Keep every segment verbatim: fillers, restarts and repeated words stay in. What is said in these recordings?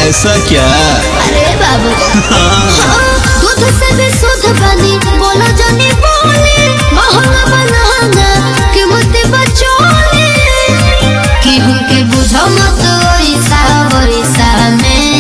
ऐसा क्या? अरे बाबू दूध से भी शुद्ध बनी बोला जानी बोली महंगा बनाना कीमत बचोली कि हमके बुझो मत ओइसा ओइसा में।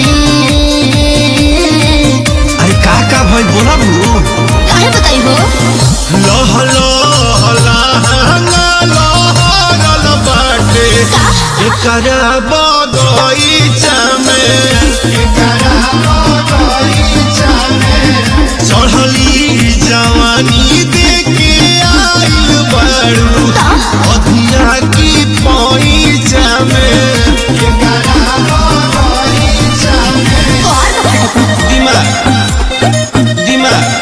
अरे का का भाई बोला बू काहे बताई हो लह लह लहंगा लहरल बाटे एकरा बगईचा में एकरा बगईचा में चढ़ली जवानी देखे आइल बारू अधिया की पईचा में एकरा बगईचा में दिमाग दिमाग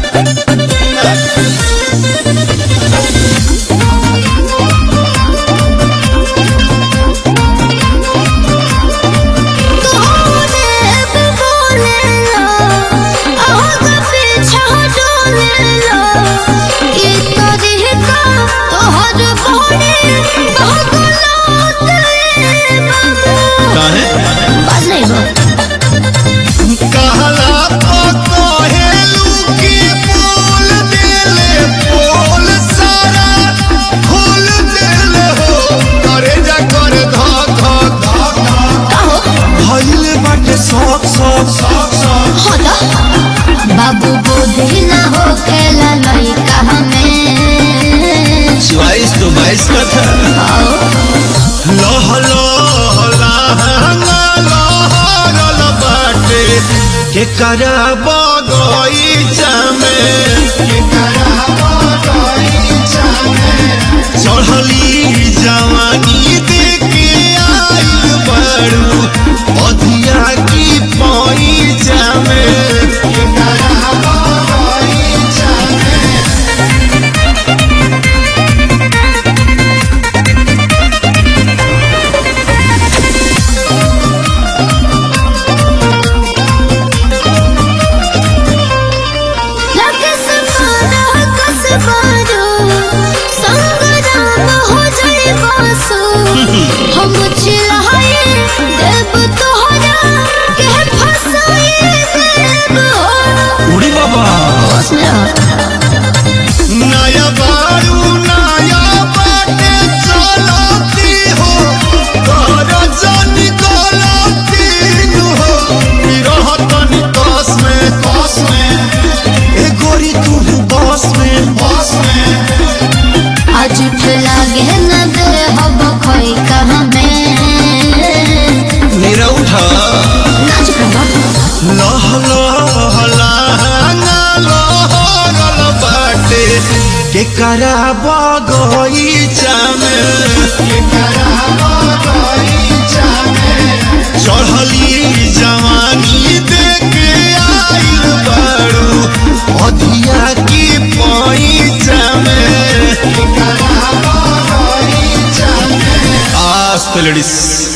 बाबू बुद्धि ना हो खेला लइका हमें बाईस तो बाईस का था लह लह लहंगा लहरल बाटे केकरा बगईचा में केकरा बगईचा में चढ़ली जवानी देखे आइल बारू अधिया की पईचा में हम चिल्लाए देव तोहरा के फसाए देव उड़ी बाबा नया बारू नया बाटे चलती हो कर जानी गलती हो रहतन कस में कस में ए गोरी तू बस में बस में आज लागे न दे हब खोई कहाँ में मेरा उठा नाच करवा लह लह लहंगा लहरल बाटे केकरा बगईचा में केकरा बगईचा में चढ़ली जवानी देखे आइल बारू अधिया की पईचा में केकरा बगईचा में आज तो लेडीज